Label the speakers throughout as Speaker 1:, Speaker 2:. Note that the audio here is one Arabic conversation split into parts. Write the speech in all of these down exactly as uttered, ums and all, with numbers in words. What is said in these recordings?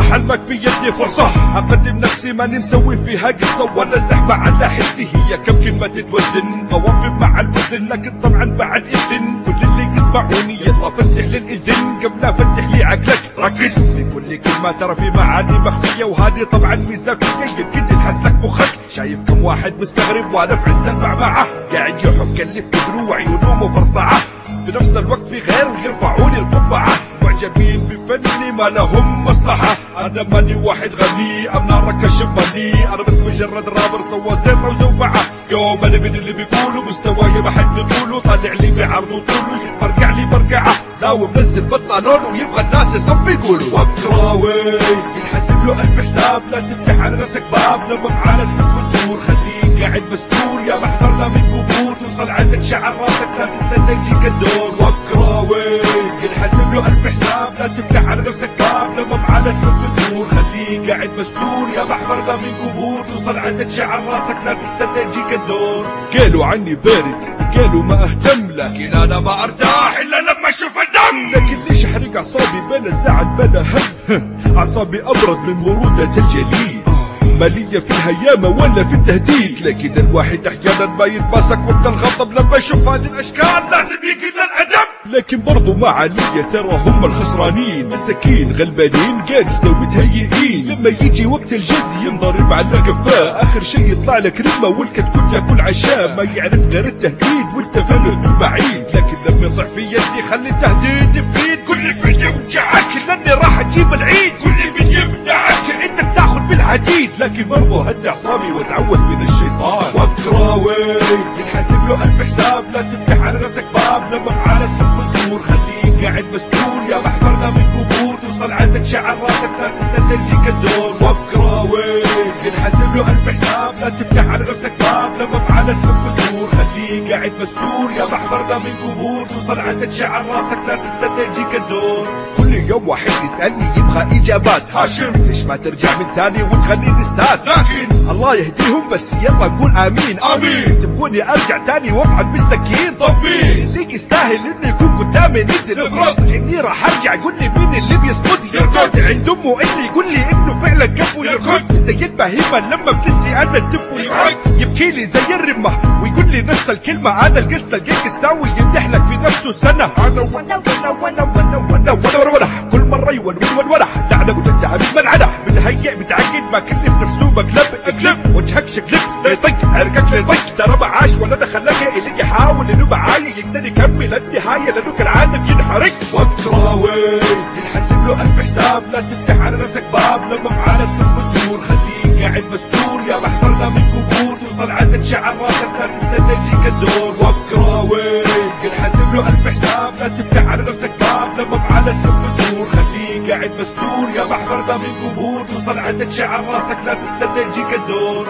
Speaker 1: حلمك في يدي فرصة أقدم نفسي ماني مسوي فيها قصة ولا زحمة على حسي، هي كم كلمة تتوزن أوافق مع الوزن لكن طبعا بعد إذن كل اللي يسمعوني يلا فتح للإذن قبل لا فتح لي عقلك ركز في كل كلمة ترى في معاني مخفية وهذه طبعا ميزة فيا يمكن تنحس لك مخك. شايف كم واحد مستغرب وانا في عز المعمعة قاعد يحك اللي في قدره وعيونه مفرصعة، في نفس الوقت في غير يرفعوني القبعة معجبين بفني ما لهم مصلحة. أنا ماني واحد غني أنا ركش ماني، أنا بس مجرد رابر سوى زيطة وزوبعة. يوم أنا من اللي بيقولوا مستواي ما حد يقولوا طالع لي بعرض وطوله برقع لي برقعة لا ومنزل بنطلون ويبغى الناس يصف يقولوا وكراوي ينحسب له ألف حساب. لا تفتح على نفسك باب لما معانا الفتور خليك قاعد مستور يا محفرنا من قبور توصل عندك شعر راسك لا تستنى يجيك الدور. وكراوي ينحسب له ألف حساب. لا تفتح على نفسك باب لما معانا الفتور خليك قاعد مستور يا محفرنا من قبور توصل عندك شعر راسك لا تستنى يجيك الدور. قالوا عني بارد قالوا ما اهتم لكن انا ما ارتاح الا لما اشوف الدم. لكن ليش احرق اعصابي بلا الزعل بلا هم اعصابي ابرد من برودة الجليد مالية فيها ياما ولا في التهديد. لكن الواحد احيانا ما يتماسك وقت الغضب لما يشوف هذه الاشكال لازم يجي للادب. لكن برضو ما عليا ترى هم الخسرانين مساكين غلبانين جالسة ومتهيئين لما يجي وقت الجد ينضرب على قفاه اخر شي يطلع لك رمة والكتكوت ياكل عشاء ما يعرف غير التهديد وانت فاهم من بعيد. لكن لما يضع في يدي خلي التهديد يفيد كل في يدي وجعك لاني راح اجيب العيد كل بيجمعك كانك تاخذ بالحديد. لكن برضو هدي اعصابي واتعود من الشيطان. وكراوي ينحسب له ألف حساب. لا تفتح على نفسك باب لما معانا الفتور خليك قاعد مستور يا محفرنا من قبور توصل عندك شعر راسك لا تستنى يجيك الدور. وكراوي ينحسب له ألف حساب. لا تفتح على نفسك باب لما معانا الفتور خليك قاعد مستور يا محفرنا من قبور توصل عندك شعر راسك لا تستنى يجيك الدور. كل يوم واحد يسألني يبغى إجابات هاشم ليش ما ترجع من تاني وتخليني الساد. لكن الله يهديهم بس يلا نقول آمين آمين. تبغوني أرجع تاني وأطعن بالسكين طبين اللي يستاهل إنه يكون قدامي ندي نفرض إني راح أرجع قول لي مين اللي بيصمد يركض عند أمه اللي يقول لي إنه فعلا كفو يركض زي البهيمة لما بنسي أنا الدف ويعد يبكي لي زي الرمة ويقول لي نفس الكلمة أنا القصة الجيك يستاوي يمدح لك في نفسه سنة. أنا وانا وانا وانا وانا وانا وانا وانا كل مرة يون ون ون لعنة وتنتهى بالملعنة متهيئ متعقد ما كلف نفسه مقلب اقلب وجهك شكلك لا يطق عرقك لا يطق ترى ما عاش ولا دخلك اللي يحاول انه معاي يقدر يكمل النهاية لانه كان عادك ينحرق. وكراوي ينحسب له ألف حساب. لا تفتح على نفسك باب لما معانا الفتور خليك قاعد مستور يا محفرنا من قبور توصل عندك شعر راسك لا تستنى يجيك الدور. وكراوي ينحسب له ألف حساب. لا تفتح على نفسك باب لما معانا الفتور خليك قاعد مستور يا محفرنا من قبور توصل عندك شعر راسك لا تستنى يجيك الدور.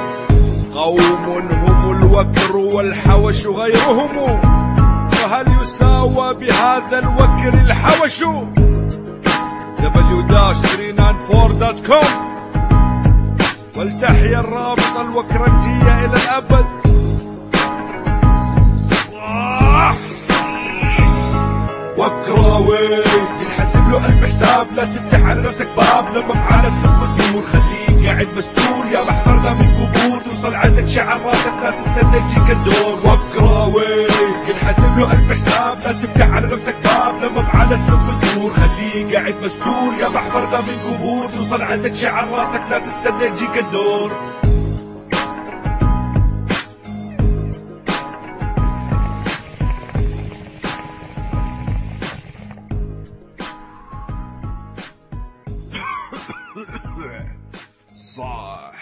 Speaker 1: قوم هم الوكر والحوش غيرهم وهل يساوى بهذا الوكر الحوش. دبليو ثري تسعة أربعة دوت كوم ولتحيا الرابطة الوكرنجية إلى الأبد. وكراوي ينحسب له ألف حساب. لا تفتح على نفسك باب لما معانا الفتور خليك قاعد مستور يا محفرنا من قبور توصل عندك شعر راسك لا تستنى يجيك الدور. وكراوي ينحسب له ألف حساب. لا تفتح على نفسك باب لما معانا الفتور خليك قاعد مستور يا محفرنا من قبور توصل عندك شعر راسك لا تستنى يجيك الدور. صح